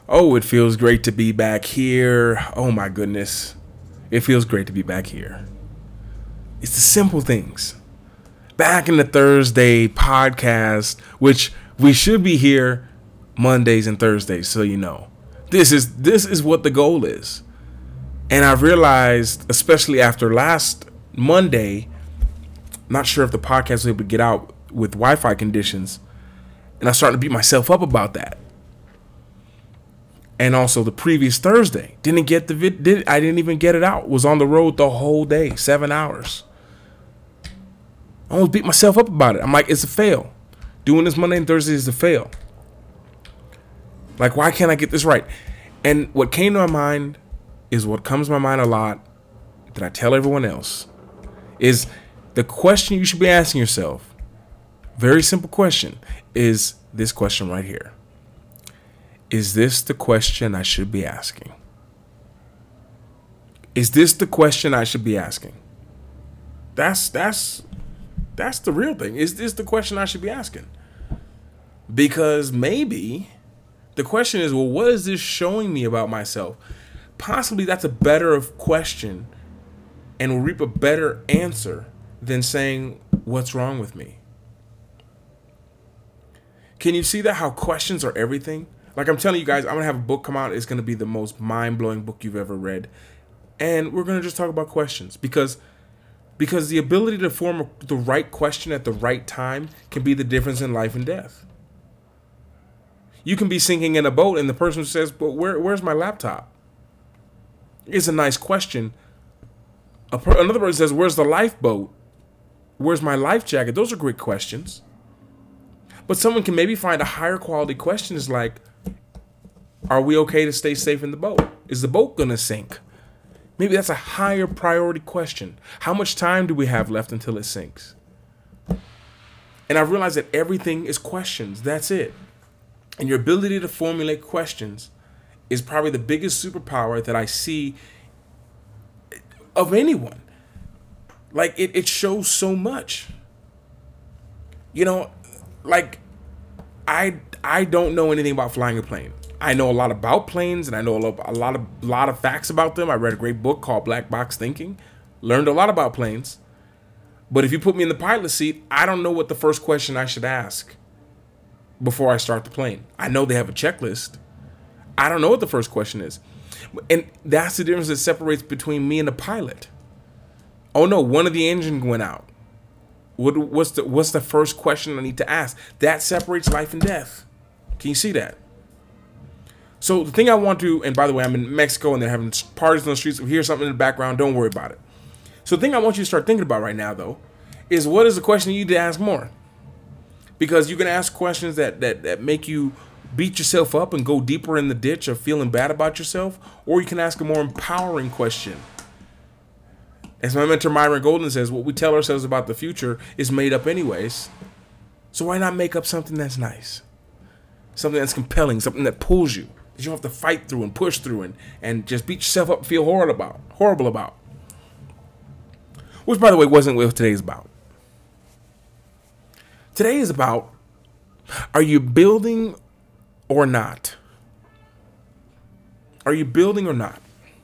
Oh, it feels great to be back here. Oh my goodness. It feels great to be back here. It's the simple things. Back in the Thursday podcast, which we should be here Mondays and Thursdays, so you know. This is what the goal is. And I've realized, especially after last Monday, not sure if the podcast was able to get out with Wi-Fi conditions, and I started to beat myself up about that. And also the previous Thursday, I didn't even get it out. Was on the road the whole day, 7 hours. I almost beat myself up about it. I'm like, it's a fail. Doing this Monday and Thursday is a fail. Like, why can't I get this right? And what came to my mind is what comes to my mind a lot that I tell everyone else is the question you should be asking yourself. Very simple question is this question right here. Is this the question I should be asking? Is this the question I should be asking? That's the real thing. Is this the question I should be asking? Because maybe the question is, well, what is this showing me about myself? Possibly that's a better question and will reap a better answer than saying, what's wrong with me? Can you see that how questions are everything? Like I'm telling you guys, I'm going to have a book come out. It's going to be the most mind-blowing book you've ever read. And we're going to just talk about questions because the ability to form the right question at the right time can be the difference in life and death. You can be sinking in a boat and the person says, but where's my laptop? It's a nice question. Another person says, where's the lifeboat? Where's my life jacket? Those are great questions. But someone can maybe find a higher quality question is like, are we okay to stay safe in the boat? Is the boat going to sink? Maybe that's a higher priority question. How much time do we have left until it sinks? And I've realized that everything is questions. That's it. And your ability to formulate questions is probably the biggest superpower that I see of anyone. Like it shows so much. You know, like I don't know anything about flying a plane. I know a lot about planes and I know a lot of facts about them. I read a great book called Black Box Thinking. Learned a lot about planes. But if you put me in the pilot seat, I don't know what the first question I should ask before I start the plane. I know they have a checklist. I don't know what the first question is. And that's the difference that separates between me and the pilot. Oh no, one of the engines went out. What's the first question I need to ask? That separates life and death. Can you see that? So the thing I want to, and by the way, I'm in Mexico and they're having parties on the streets. If you hear something in the background, don't worry about it. So the thing I want you to start thinking about right now, though, is what is the question you need to ask more? Because you can ask questions that make you beat yourself up and go deeper in the ditch of feeling bad about yourself, or you can ask a more empowering question. As my mentor Myron Golden says, what we tell ourselves about the future is made up anyways. So why not make up something that's nice? Something that's compelling, something that pulls you, that you don't have to fight through and push through and just beat yourself up and feel horrible about. Which, by the way, wasn't what today's about. Today is about, are you building or not? Are you building or not?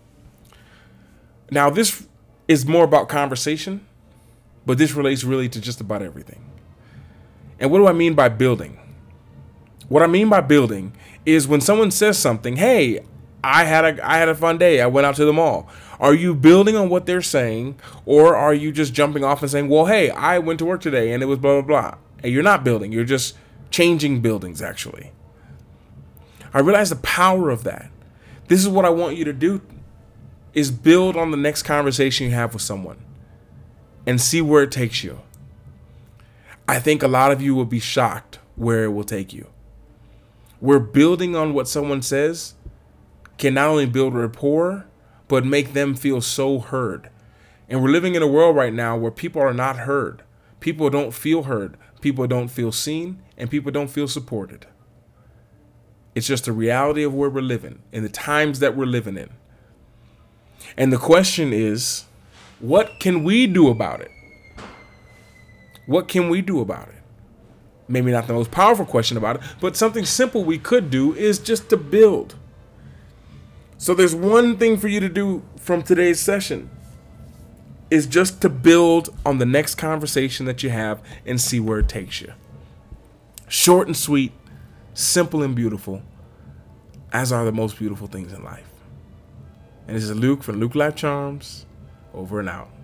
Now, this is more about conversation, but this relates really to just about everything. And what do I mean by building? What I mean by building is when someone says something, hey, I had a fun day. I went out to the mall. Are you building on what they're saying, or are you just jumping off and saying, well, hey, I went to work today and it was blah, blah, blah. And you're not building. You're just changing buildings, actually. I realize the power of that. This is what I want you to do, is build on the next conversation you have with someone and see where it takes you. I think a lot of you will be shocked where it will take you. Where building on what someone says can not only build rapport, but make them feel so heard. And we're living in a world right now where people are not heard. People don't feel heard. People don't feel seen, and people don't feel supported. It's just the reality of where we're living, in the times that we're living in. And the question is, what can we do about it? What can we do about it? Maybe not the most powerful question about it, but something simple we could do is just to build. So there's one thing for you to do from today's session, is just to build on the next conversation that you have and see where it takes you. Short and sweet, simple and beautiful, as are the most beautiful things in life. And this is Luke from Luke Life Charms, over and out.